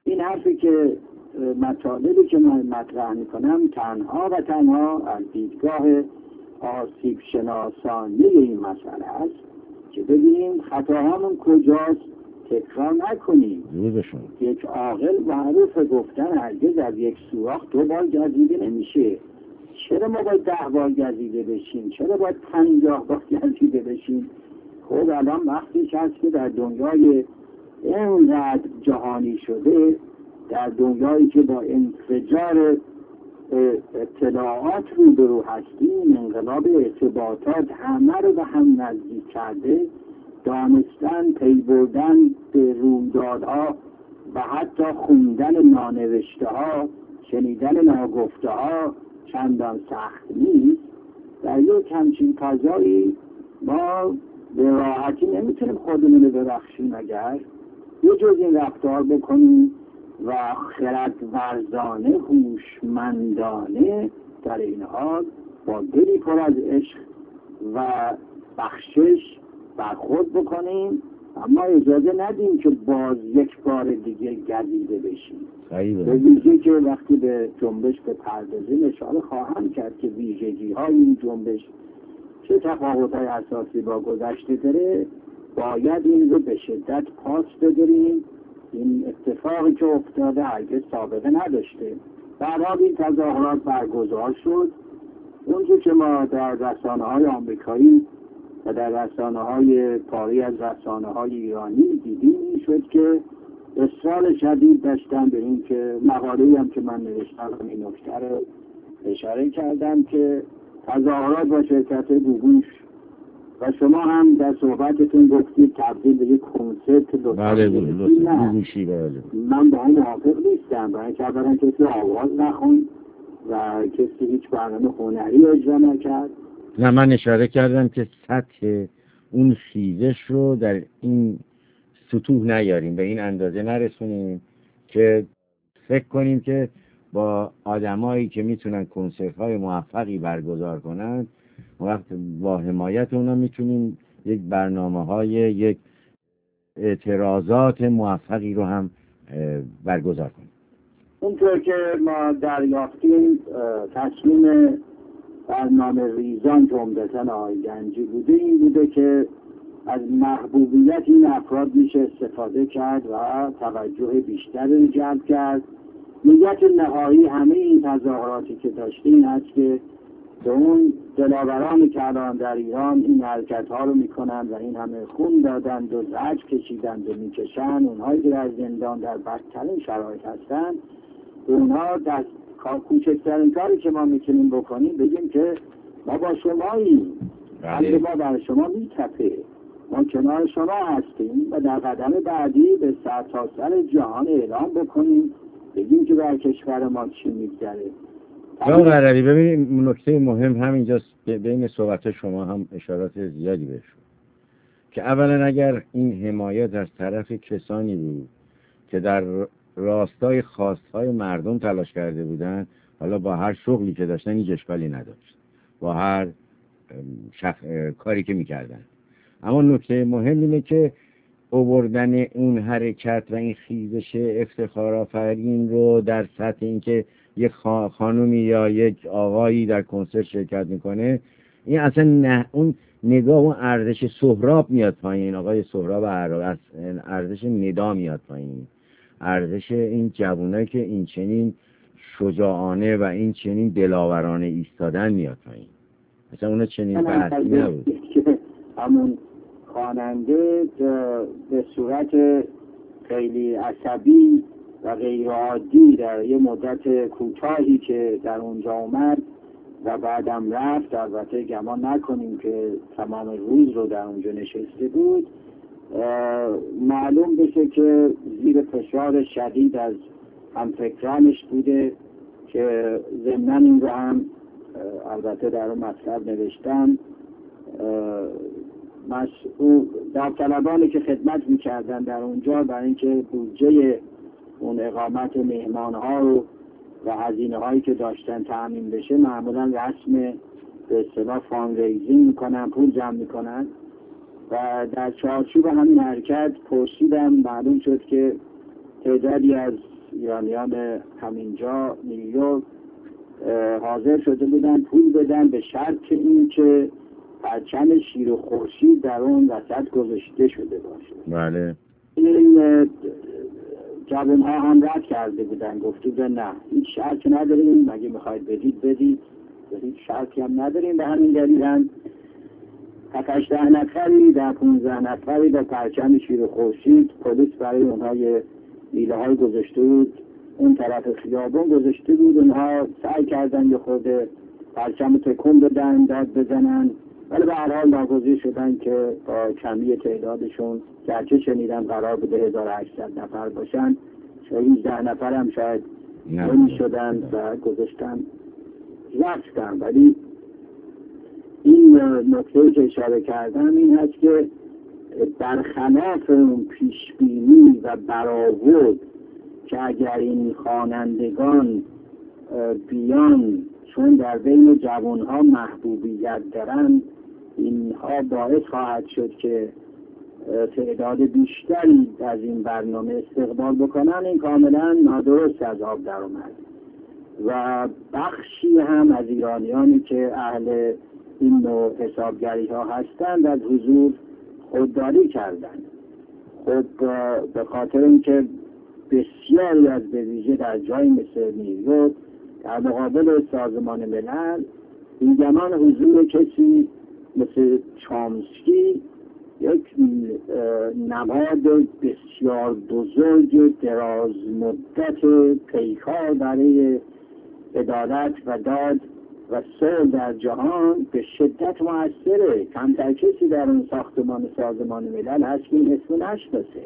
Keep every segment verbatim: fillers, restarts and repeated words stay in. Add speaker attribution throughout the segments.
Speaker 1: این حرفی که مطالبی که من مطرح میکنم تنها و تنها از دیدگاه آسیب شناسانه این مسئله است که ببینیم خطاهامون کجاست، تکرار نکنیم. یک عاقل معروف گفتن هرگز از یک سوراخ دو بار گزیده نمیشه. چرا ما باید ده بار گزیده بشیم؟ چرا باید پنجاه بار گزیده بشیم؟ خب الان وقتیش هست که در دنیای اینقدر جهانی شده، در دنیایی که با انفجار اطلاعات روبرو هستیم، انقلاب ارتباطات همه رو به هم نزدیک کرده، دانستن، پی بردن به رویدادها و حتی خوندن نانوشته ها، شنیدن ناگفته ها چندان سخت نیست. در یک همچین فضایی ما به راحتی نمیتونیم خودمون رو ببخشیم اگر یه جز این رفتار بکنیم و خردورزانه، هوشمندانه در این حال با دلی پر از عشق و بخشش برخورد بکنیم، اما اجازه ندیم که باز یک بار دیگه گزیده بشیم. به ویژه که وقتی به جنبش به پردازیم اشاره خواهم کرد که ویژگی های این جنبش چه تفاوت های اساسی با گذشته داره، باید این رو به شدت پاس بداریم. این اتفاقی که افتاده هرگز سابقه نداشته. در حال این تظاهرات برگزار شد. اونجور که ما در رسانه های آمریکایی و در رسانه های پاری از رسانه های ایرانی دیدیم این شد که اصرار شدید داشتن به این که مقاله‌ای هم که من نوشتم این نکته رو اشاره کردم که تظاهرات با شرکت گوگوش و شما هم در صحبتتون گفتید تبدیل به یک کنسرت
Speaker 2: بله گوگوشی. بله
Speaker 1: من با اون موافق نیستم، برای که اولا کسی آواز نخوند و کسی هیچ برنامه هنری اجرا نکرد.
Speaker 2: نه، من اشاره کردم که سطح اون خیزش رو در این سطوح نیاریم، به این اندازه نرسونیم که فکر کنیم که با آدمایی که میتونن کنسرت‌های موفقی برگزار کنن وقت با حمایت اونا میتونیم یک برنامه‌های یک اعتراضات موفقی رو هم برگزار کنیم.
Speaker 1: اونطور که ما دریافتیم تصمیم برنامه ریزان که عمدتاً آقای گنجی بوده این بوده که از محبوبیت این افراد میشه استفاده کرد و توجه بیشتری رو جلب کرد. نیت نهایی همه این تظاهراتی که داشتیم این است که به اون دلاورانی که الان در ایران این حرکت ها رو میکنن و این همه خون دادند و زجر کشیدند و میکشن، اونهایی که در زندان در بدترین شرایط هستن، اونها دست کوچکترین کاری که ما میتونیم بکنیم بگیم که ما با شماییم، قلب ما بر شما میتپه، ما کنار شما هستیم و در قدم بعدی به سر تا سر جهان اعلام بکنیم، بگیم که بر کشور ما چی میگذره.
Speaker 2: آقای عربی ببینید نکته مهم همینجاست، بین صحبت شما هم اشارات زیادی بهش شد که اولا اگر این حمایت از طرف کسانی بود که در راستای خواستهای مردم تلاش کرده بودن، حالا با هر شغلی که داشتن هیچ اشکالی نداشت، با هر شخ... کاری که میکردن، اما نکته مهم اینه که آوردن اون حرکت و این خیزش افتخارآفرین رو در سطح اینکه یک خانومی یا یک آقایی در کنسرت شرکت میکنه، این اصلا نه اون نگاه اون ارزش سهراب میاد پایین، آقای سهراب عرب، ارزش ندا میاد پایین، ارزش این جوانایی که این چنین شجاعانه و این چنین دلاورانه ایستادن میاد پایین. اصلا اون چنین بحثی نبود.
Speaker 1: همون خواننده به صورت خیلی عصبی و غیر عادی در یه مدت کوتاهی که در اونجا اومد و بعدم رفت، البته گمان نکنیم که تمام روز رو در اونجا نشسته بود، معلوم بشه که زیر فشار شدید از همفکرانش بوده که ضمناً این رو هم البته در اون مطلب نوشتم، مسئول داوطلبانی که خدمت میکردن در اونجا برای اینکه بودجه اون اقامت مهمانها رو و هزینه هایی که داشتن تأمین بشه معمولا رسم به اصطلاح فاندریزینگ میکنن، پول جمع میکنن و در چارچوب همین حرکت پرسیدم، معلوم شد که تعدادی از ایرانیان همینجا نیویورک حاضر شده بودن پول بدن به شرط این که پرچم شیر و خورشید در اون وسط گذاشته شده باشه.
Speaker 2: بله.
Speaker 1: این جوان ها هم رد کرده بودن، گفته بودن نه هیچ شرط نداریم، مگه میخواید بدید بدید، هیچ شرطی هم نداریم. به همین دلیل هم هفتش ده نفری در پونزده نفری با پرچم شیر و خورشید پلیس برای اونها یه میله های گذاشته بود، اون طرف خیابون گذاشته بود، اونها سعی کردن یه خورده پرچم تکون بدن داد بزنن، ولی به هر حال ناگزیر شدن که با کمی تعدادشون گرچه شنیدم قرار بوده هزار و هشتصد نفر باشن، هجده نفر هم شاید نمی شدن و گذاشتن رفتن. ولی این نکته که اشاره کردم این هست که برخلاف اون پیشبینی و برآورد که اگر این خوانندگان بیان چون در بین جوانها محبوبیت دارن، اینها باعث خواهد شد که تعداد بیشتری از این برنامه استقبال بکنن، این کاملا نادرست از آب در اومد. و بخشی هم از ایرانیانی که اهل این نوع حسابگری ها هستند از حضور خودداری کردند. خب به خاطر اینکه بسیاری از به ویژه در جای مثل نیویورک در مقابل سازمان ملل این زمان حضور کسی مثل چامسکی یک نماد بسیار بزرگ دراز مدت پیکار برای عدالت و داد و صلح در جهان به شدت مؤثره. کمتر کسی در اون ساختمان سازمان ملل هست که این اسم نشناسه.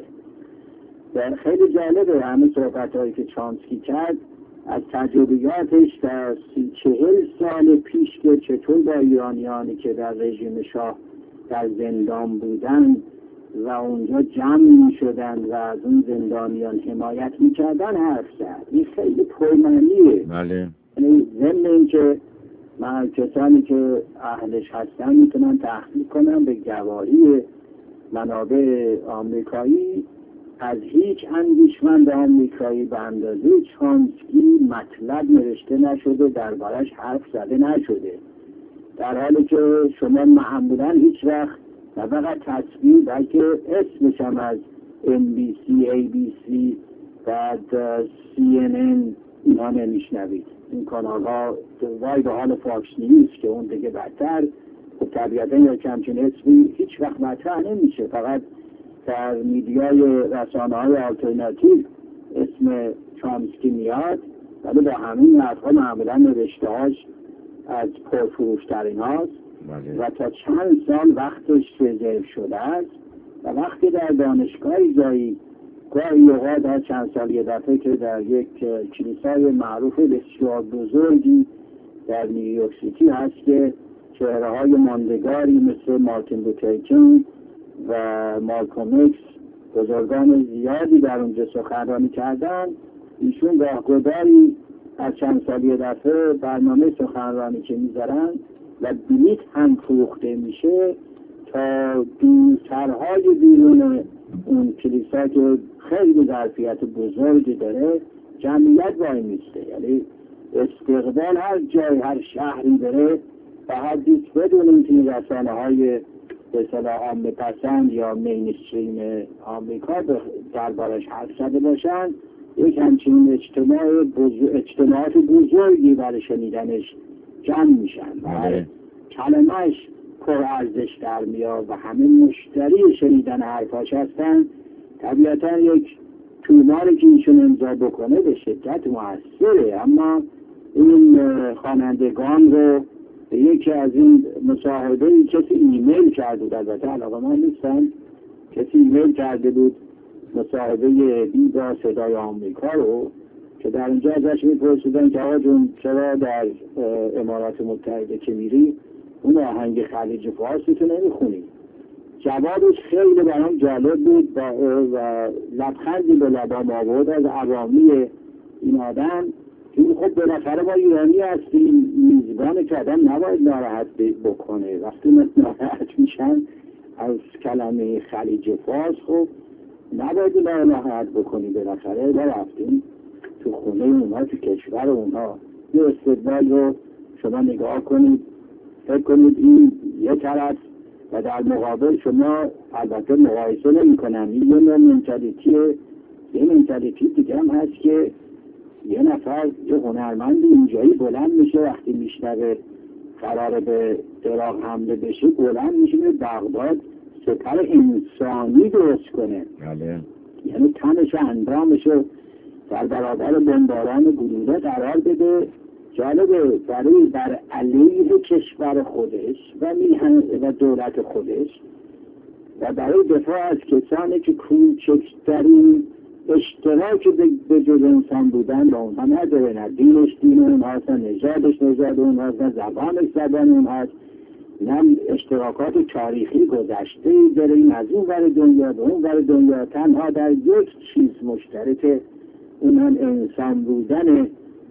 Speaker 1: و خیلی جالبه همه صحبت هایی که چامسکی کرد از تجربیاتش در سی چهل سال پیش که چطور با ایرانیانی که در رژیم شاه در زندان بودن و اونجا جمع می شدن و از اون زندانیان حمایت می کردن حرف زد. این خیلی پرمعنیه.
Speaker 2: بله.
Speaker 1: یعنی ضمن این که من کسانی که اهلش هستن میتونن تحقیق کنن به گواهی منابع آمریکایی، از هیچ اندیشمند آمریکایی به اندازه چامسکی مطلب نوشته نشده، دربارش حرف زده نشده، در حالی که شما معمولا هیچ وقت نه فقط تصویر بلکه اسمش هم از ام بی سی، ای بی سی، بعد سی ان ان اینا نمیشنوید. این کانال ها وای به حال فاکس نیوز که اون دیگه بدتر، خب طبیعتا یا کمچین اسمی هیچ وقت مطرح نمیشه، فقط در میدیای رسانه های آلترناتیو اسم چامسکی میاد، ولی با همین حرفها معمولا نوشته هاش از پرفروشترین هاست و تا چند سال وقتش رزرو شده است و وقتی در دانشگاهی جایی گاهی اوقات هر چند سال یه دفعه که در یک کلیسای معروف بسیار بزرگی در نیویورک سیتی هست که چهره های ماندگاری مثل مارتین لوتر کینگ و مالکوم ایکس بزرگان زیادی در اونجا سخنرانی کردن، ایشون راهگذاری از چند سال یه دفعه برنامه سخنرانی که میذارن و بلیط هم فروخته میشه تا دورترهای بیرون اون کلیسا که خیلی ظرفیت بزرگی داره جمعیت وای میسته. یعنی استقبال هر جای هر شهری بره و حدیث بدون اینکه این رسانه های به اصطلاح عامه پسند یا مینستریم آمریکا دربارش حرف زده باشن، یک همچین اجتماع بزرگ، اجتماعات بزرگی برای شنیدنش جمع میشن و کلمهش پر ارزش در میاد و همه مشتری شنیدن حرفاش هستن. طبیعتا یک توماری که ایشون امضا بکنه به شدت موثره، اما این خوانندگان رو به یکی از این مصاحبه کسی ایمیل کرده بود، البته علاقه من نیستن، کسی ایمیل کرده بود مصاحبه بی با صدای آمریکا رو که در اینجا ازش میپرسیدن که آقا جون چرا در امارات متحده که میری اون آهنگ خلیج فارسی تو نمیخونی؟ جوابش خیلی برام جالب بود و لبخندی به لبام آورد از عوامی این آدم که خب بالاخره با ایرانی هستیم، میزبان که آدم نباید ناراحت بکنه. وقتی ناراحت میشن از کلمه خلیج فارس خب نباید ناراحت بکنی، بالاخره با رفتیم تو خونه اونها، تو کشور اونها. یه استدلال رو شما نگاه کنید، فکر کنید این یه طرف و در مقابل شما، البته مقایسه نمی کنم، این یه نوع منتالیتیه، یه منتالیتی دیگه هم هست که یه نفر، یه هنرمند اینجایی بلند میشه وقتی میشنوه قراره به عراق حمله بشه، بلند میشه به بغداد سپر انسانی درست کنه.
Speaker 2: بله.
Speaker 1: یعنی تنش و اندامش رو در برابر بمباران گلوله قرار بده. جالبه، برای بر علیه کشور خودش و میهن و دولت خودش و برای دفاع از کسانی که کوچکترین اشتراک به جز انسان بودن با اونها نداره، نه دینش دین اونهاست، نه نژادش نژاد اونهاست، نه زبانش زبان اونهاست، نه اشتراکات تاریخی گذشته داره، این از اون ور دنیا به اون ور دنیا، تنها در یک چیز مشترک، اون هم انسان بودن.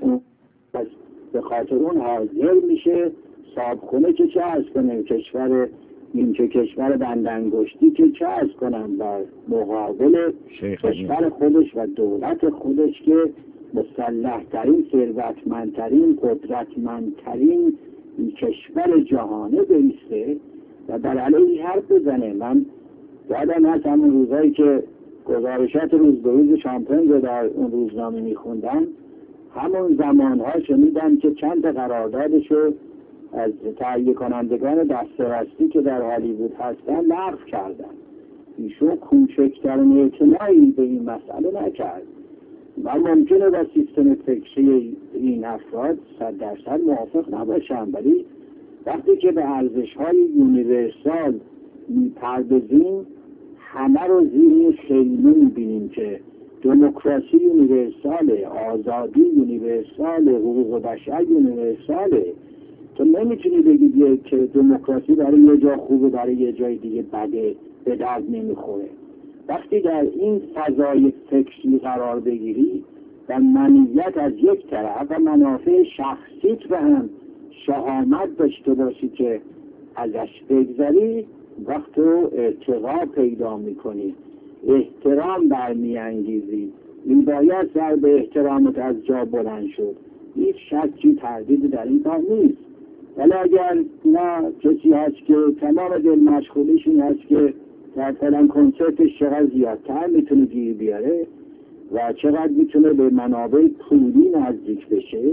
Speaker 1: پس به خاطر اون حاضر میشه صابخونه که چه از کنه، کشور این که کشور بندانگشتی که چه از کنن در مقابل کشور خودش و دولت خودش که مسلح ترین، ثروتمندترین، قدرتمندترین کشور جهانه بیسته و بر علیه حرف بزنه. من یادم هست همون روزایی که گزارشات روز به روز شامپنگ رو در اون روزنامه میخوندم، همون زمانها شنیدم که چند قراردادشو از تهیه کنندگان دسترسی که در هالیوود هستن لغو کردن. ایشون کوچکترین اعتنایی به این مسئله نکرد. و ممکنه با سیستم فکری این افراد صد درصد موافق نباشم، ولی وقتی که به ارزش‌های یونیورسال میپردازیم، همه رو زیر خیمه میبینیم که دموکراسی یونیورساله، آزادی یونیورساله، حقوق بشر یونیورساله. تو نمیتونی بگی که دموکراسی برای یه جا خوبه برای یه جای دیگه بده، به درد نمیخوره. وقتی در این فضای فکری قرار بگیری و منیت از یک طرف و منافع شخصیت رو هم شهامت داشته باشی که ازش بگذری، وقت رو ارتقا پیدا میکنی، احترام برمیانگیزی، میباید سر به احترامت از جا بلند شد. هیچ شکی تردیدی در این کار نیست. ولی اگر نه کسی هست که تمام دل مشغولیش این هست که در فلان کنسرتش چقدر زیادتر میتونه گیر بیاره و چقدر میتونه به منابع پولی نزدیک بشه،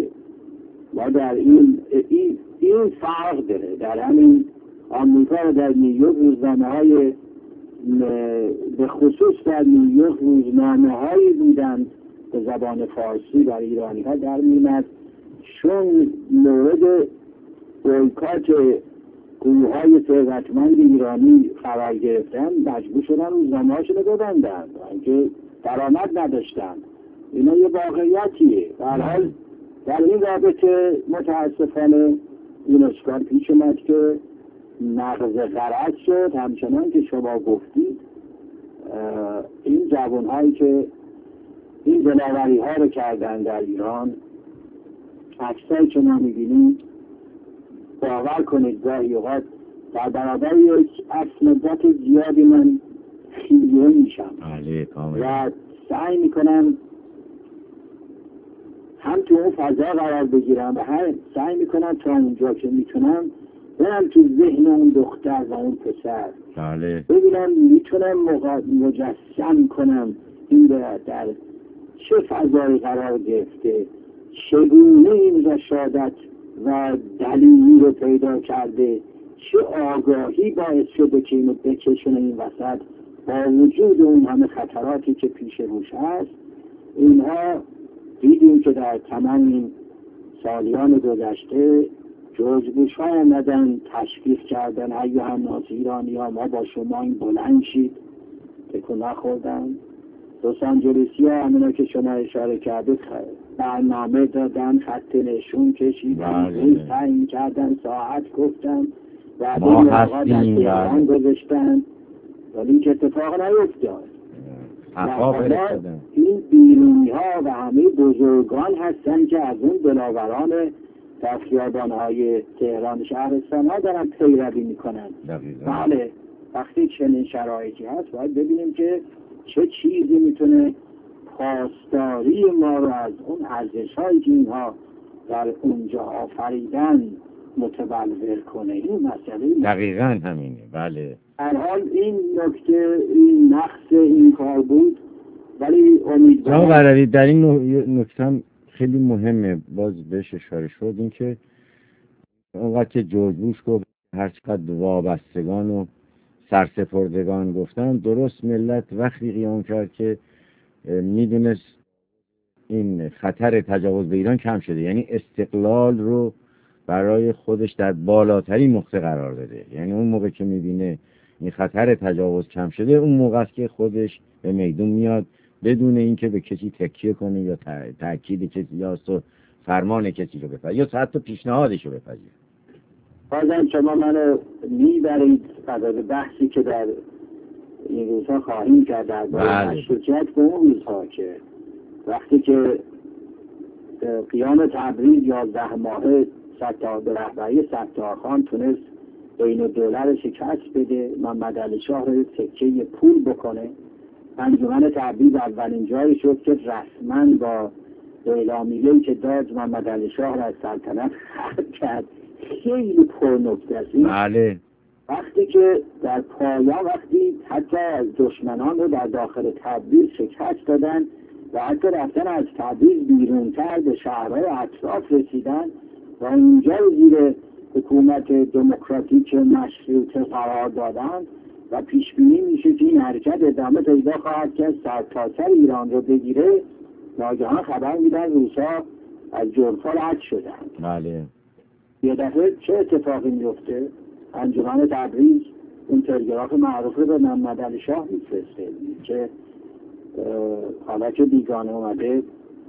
Speaker 1: و در این این, این فرق داره. در همین آمریکا و در نیویورک روزنامه های، به خصوص در نیویورک روزنامه هایی بودن به زبان فارسی برای ایرانی ها در میمد، چون مورد بویکات گروه های ثروتمند ایرانی قرار گرفتن، مجبور شدن روزنامه هاشون رو ببندن که درآمد نداشتن. اینا یه واقعیتیه. در حال در این رابطه متاسفانه این اشکال پیش اومد که نقض غرض شد. همچنان که شما گفتید، این جوان هایی که این دلاوری ها رو کردن در ایران، عکسایی که ما میبینیم، باور کنید گاهی اوقات در برابر یک عکس مدت زیادی من خیلیه میشم و سعی میکنم هم تو اون فضا قرار بگیرم و هر سعی میکنم تا اونجا که میتونم برم تو ذهن اون دختر و اون پسر، ببینم میتونم مجسم کنم این در چه فضایی قرار گرفته، چگونه این رشادت و دلیلی رو پیدا کرده، چه آگاهی باعث شده که اینو بکشونه این وسط با وجود اون همه خطراتی که پیش روش هست. اینها دیدیم که در تمام این سالیان گذشته جورج بوش ها آمدن تشویق کردن ایها الناس ایرانی ها، ما با شما این بلند شید، تکون نخوردن. لس آنجلسی ها همینا که شما اشاره کردید برنامه دادن، خط نشون کشیدن، روز تعیین کردن، ساعت گفتن و
Speaker 2: ما
Speaker 1: هستیم در گذاشتن، ولی این که اتفاق نیفتاد. این بیرونی ها و همه بزرگان هستن که از اون دلاوران در خیابان های تهران شهرستان ها دارن پیروی میکنن. بله، وقتی چنین شرایطی هست باید ببینیم که چه چیزی میتونه پاسداری ما رو از اون ارزش‌هایی که اینها در اونجا آفریدن متبلور کنه. این مسئله
Speaker 2: دقیقاً همینه. بله.
Speaker 1: هر حال این نکته، این نقص این کار بود، ولی امیدوارم
Speaker 2: جناب قراری در این نکته هم خیلی مهمه باز بهش اشاره شد، این که اونقدر که جورج بوش گفت هر چقدر وابستگان و سرسپردگان گفتن، درست ملت وقتی قیام کرد که میدونست این خطر تجاوز به ایران کم شده، یعنی استقلال رو برای خودش در بالاترین نقطه قرار داده. یعنی اون موقع که میبینه این خطر تجاوز کم شده، اون موقع است که خودش به میدون میاد بدون اینکه به کسی تکیه کنه یا تاکید کسی یا فرمان کسی رو بپذیره یا حتی پیشنهادش رو بپذیره.
Speaker 1: بازم شما منو میبرید قدر بحثی که در این روزها خواهیم کرد در باره مشروطیت به اون روزها که وقتی که قیام تبریز یازده ماهه ستار به رهبری ستارخان تونست بین الدوله رو شکست بده، محمد علی شاه رو سکه پول بکنه، انجمن تبریز اولین جایی شد که رسما با اعلامیه‌ای که داد محمد علی شاه را از سلطنت خلع کرد. خیلی پرنکته است.
Speaker 2: بله.
Speaker 1: وقتی که در پایان وقتی حتی دشمنان رو در داخل تبریز شکست دادن و حتی رفتن از تبریز بیرونتر به شهرهای اطراف رسیدن و اونجا رو زیر حکومت دموکراتیک مشروطه قرار دادن و پیش بینی میشه که این حرکت ادامه پیدا خواهد کرد سرتاسر ایران رو بگیره، ناگهان خبر میدن روسا از جرفا رد شدن.
Speaker 2: بله.
Speaker 1: یه دفعه چه اتفاقی میفته؟ انجمن تبریز اون تلگراف معروف رو به محمد علی شاه میفرسته که حالا که بیگانه اومده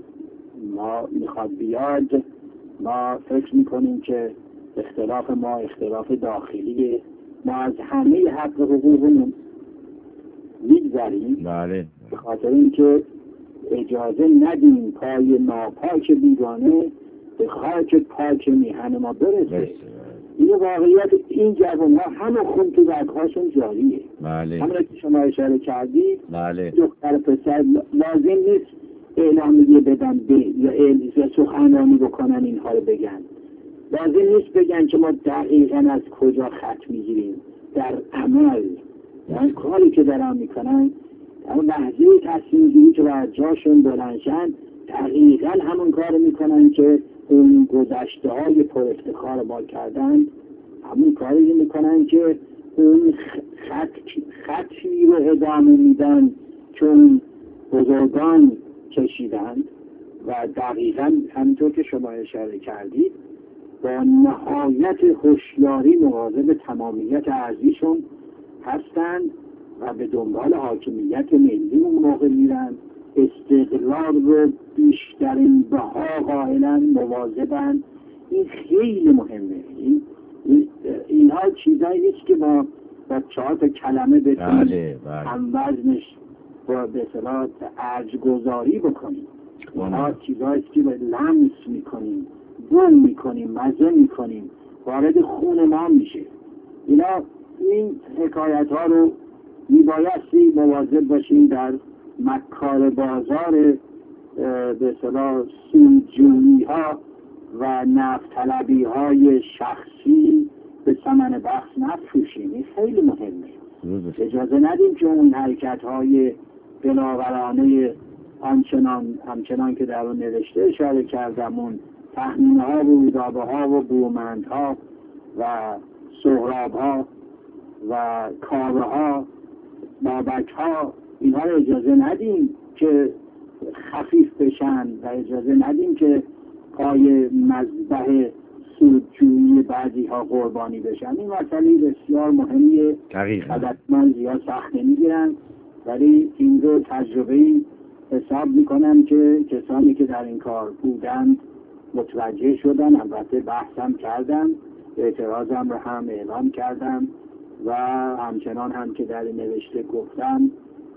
Speaker 1: ما میخواد بیاد، ما فکر میکنیم که اختلاف ما اختلاف داخلیه، ما از همه حق حقوقمون میگذریم.
Speaker 2: بله.
Speaker 1: به خاطر اینکه اجازه ندیم پای ناپاک بیگانه به خاک پاک میهن ما برسه. این واقعیت این جوان ها همه خون تو رگ‌هاشون جاریه.
Speaker 2: بله.
Speaker 1: همون که شما اشاره کردید.
Speaker 2: بله.
Speaker 1: دختر پسر لازم نیست اعلامیه بدن به یا یا سخنرانی بکنن اینها رو بگن. لازم نیست بگن که ما دقیقاً از کجا خط میگیریم. در عمل یعنی کاری که دارن میکنن اون لحظه تصمیم گیری که بر جاشون بلندشن دقیقاً همون کار میکنن که اون گذشته های پر افتخار ما کردن، همون کاری میکنن که اون خط خطی رو ادامه میدن چون بزرگان کشیدن و دقیقاً همینطور که شما اشاره کردید با نهایت هوشیاری مواظب تمامیت ارضیشون هستند و به دنبال حاکمیت ملی اون موقع میرن، استقلال رو بیشترین بها قائلن، مواظبن. این خیلی مهمه. این اینها چیزایی نیست که ما با چهار تا کلمه بتونیم
Speaker 2: بله بله.
Speaker 1: هم وزنش با به اصطلاح ارج گذاری بکنیم. اینها چیزایی که به لمس میکنیم، بون میکنیم، مزه میکنیم، وارد خون ما میشه. اینا این حکایت ها رو میبایستی مواظب باشیم در مکار بازار به اصطلاح سودجویی ها و نفت طلبی های شخصی به ثمن بخش نفروشیم. این خیلی مهمه. اجازه ندیم که اون حرکت های بلاورانه آنچنان همچنان که در اون نوشته اشاره کردم، اون تخمین ها و رویدادها ها و برومند ها و سهراب ها و کاوه ها بابک ها، اینها رو اجازه ندیم که خفیف بشن و اجازه ندیم که پای مذبح سودجویی بعضی ها قربانی بشن. این مسئله بسیار مهمیه. حتما زیاد سخت نمیگیرن ولی این رو تجربه‌ای حساب میکنم که کسانی که در این کار بودند متوجه شدن. البته بحثم کردم، اعتراضم رو هم اعلام کردم و همچنان هم که در نوشته گفتم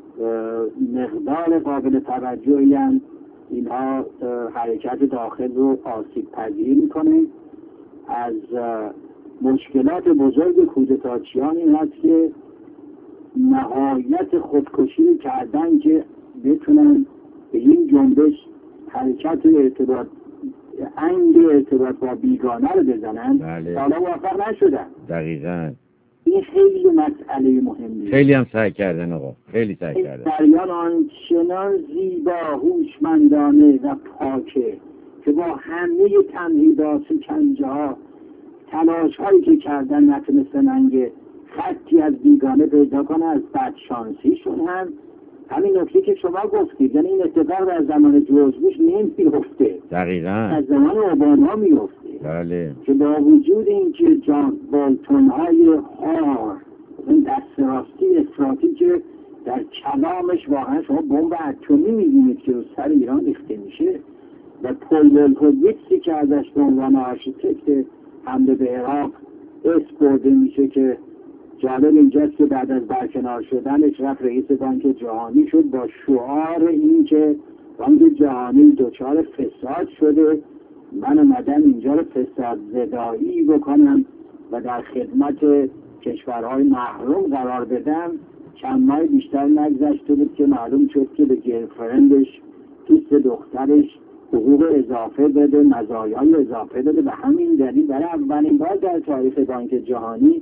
Speaker 1: مقدار قابل توجهی هم اینها حرکت داخل رو آسیب پذیر میکنه. از مشکلات بزرگ کودتاچیان این هست که نهایت خودکشی کردن که بتونن به این جنبش حرکت ارتباط انگ ارتباط با بیگانه رو بزنن،
Speaker 2: بله.
Speaker 1: حالا موفق نشدن.
Speaker 2: دقیقاً
Speaker 1: این خیلی مسئله مهمیه.
Speaker 2: خیلی هم سعی کردن آقا، خیلی سعی
Speaker 1: این
Speaker 2: کردن.
Speaker 1: جریان آنچنان زیبا، هوشمندانه و پاکه که با همه تمهیدات و کنجه ها، تلاش هایی که کردن نتونستن انگ خطی از بیگانه پیدا کنه. از بدشانسیشون هم همین نکته که شما گفتید، یعنی این اتفاق در زمان جورج بوش نمیفته،
Speaker 2: دقیقاً
Speaker 1: از زمان اوباما میفته.
Speaker 2: بله
Speaker 1: که با وجود اینکه جان بالتون های هار، این دست راستی افراطی که در کلامش واقعا شما بمب اتمی می‌بینید که رو سر ایران ریخته میشه و پل ولکوویتسی که ازش به عنوان آرشیتکت حمله به عراق اسم برده میشه، که جالب اینجاست که بعد از برکنار شدنش رفت رئیس بانک جهانی شد با شعار این که بانک جهانی دچار فساد شده، من اومدم اینجا رو فساد زدایی بکنم و در خدمت کشورهای محروم قرار بدم. چند ماه بیشتر نگذشته بود که معلوم شد که به گرفرندش، دوست دخترش، حقوق اضافه بده، مزایای اضافه بده. به همین دلیل برای اولین بار در تاریخ بانک جهانی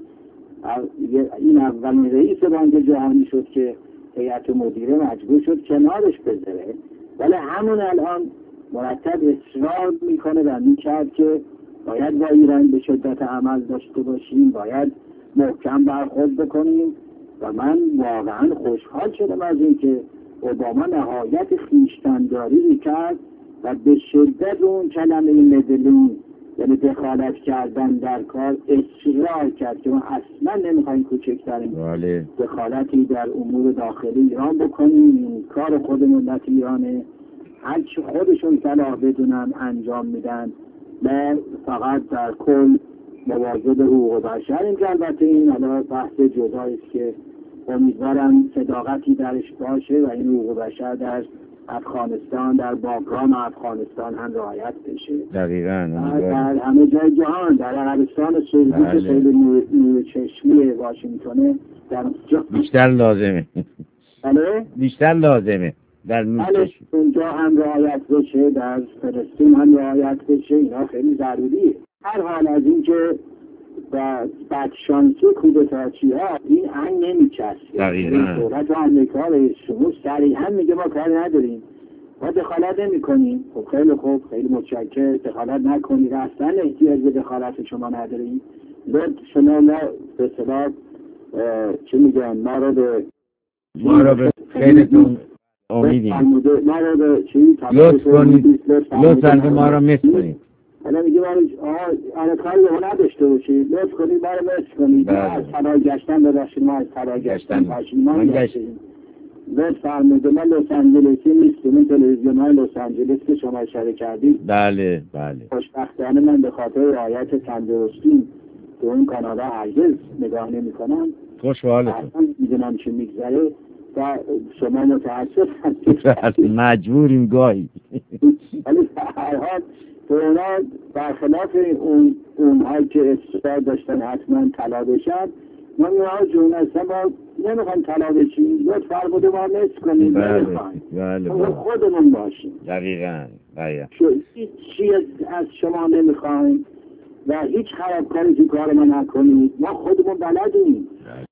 Speaker 1: این اولین رئیس بانک جهانی شد که هیئت مدیره مجبور شد کنارش بذاره، ولی همون الان مرتب اصرار میکنه و میکرد که باید با ایران به شدت عمل داشته باشیم، باید محکم برخورد بکنیم. و من واقعا خوشحال شدم از این که اوباما نهایت خویشتن‌داری میکرد و به شدت اون کلمه مدلون، یعنی دخالت کردن در کار، اصرار کرد که ما اصلا نمیخوایم کوچکترین
Speaker 2: بله
Speaker 1: دخالتی در امور داخلی ایران بکنیم. این کار خود ملت ایرانه، هر چی خودشون صلاح بدونن انجام میدن. ما فقط در کل مواظب حقوق بشریم که البته این حالا بحث جدایی است که امیدوارم صداقتی درش باشه و این حقوق بشر در افغانستان، در باگرام افغانستان هم رعایت بشه.
Speaker 2: دقیقاً
Speaker 1: در همه جای جهان، در عربستان سعودی که خیلی نور چشمی واشنگتونه، در
Speaker 2: بیشتر لازمه.
Speaker 1: بله
Speaker 2: بیشتر لازمه در
Speaker 1: بله اونجا هم رعایت بشه، در فلسطین هم رعایت بشه. اینا خیلی ضروریه. هر حال از اینکه و بدشانسی کودتاچی ها این انگ نمیچسبه.
Speaker 2: دقیقاً
Speaker 1: دولت آمریکا رئیس جمهور صریحا میگه ما کاری نداریم، ما دخالت نمی کنیم. خب خیلی خوب، خیلی متشکر، دخالت نکنید، اصلا احتیاج به دخالت شما نداریم. لطف شما ما به اصطلاح چی میگن، ما رو به
Speaker 2: ما رو به خیرتون امیدیم،
Speaker 1: ما رو به چی
Speaker 2: لطف کنید، لطف ما رو مثل کنید.
Speaker 1: حالا میگه آره کاری رو نداشته باشید، لطف کنید ما رو مثل کنید. ما از فرای گشتن ببخشید، ما از فرای گشتن پشیمان گشتیم. لطف فرموده ما لس آنجلسی نیستیم، این تلویزیون های لس آنجلس که شما اشاره کردید.
Speaker 2: بله بله.
Speaker 1: خوشبختانه من به خاطر رعایت تندرستی به اون کانادا هرگز نگاه نمی کنم.
Speaker 2: خوش به حالتون.
Speaker 1: اصلا میدونم چی میگذره و شما متاسف هستید.
Speaker 2: مجبوریم گاهی.
Speaker 1: ولی هر حال اونا برخلاف اون اونهایی که اصرار داشتن حتما طلا بشن، ما می‌ها جون هستن، ما نمیخوایم طلا بشیم، لطف فرموده ما مثل کنیم.
Speaker 2: بله
Speaker 1: بله
Speaker 2: بله
Speaker 1: خودمون باشیم.
Speaker 2: دقیقاً دقیقاً.
Speaker 1: هیچ چیز از شما نمیخوایم و هیچ خرابکاری تو کار ما نکنید، ما خودمون بلدیم.